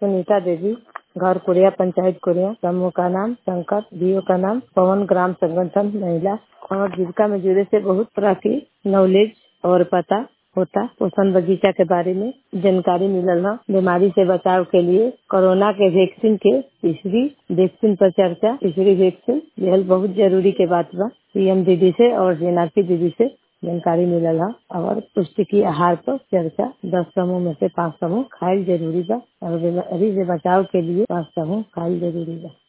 सुनीता देवी, घर कुरिया, पंचायत कुरिया, समूह का नाम संकट, डीओ का नाम पवन, ग्राम संगठन महिला। और जीविका में जुड़े से बहुत तरह की नॉलेज और पता होता। पोषण बगीचा के बारे में जानकारी मिलल है। बीमारी से बचाव के लिए कोरोना के वैक्सीन के तीसरी वैक्सीन पर चर्चा। तीसरी वैक्सीन यह बहुत जरूरी के बात बा। पीएम दीदी से और जेएनआरपी दीदी से जानकारी मिलल है। और पुष्टिकीय आहार पर चर्चा। 10 समूह में से 5 समूह खाइल जरूरी बा और बीमारी से बचाव के लिए 5 समूह खाइल जरूरी बा।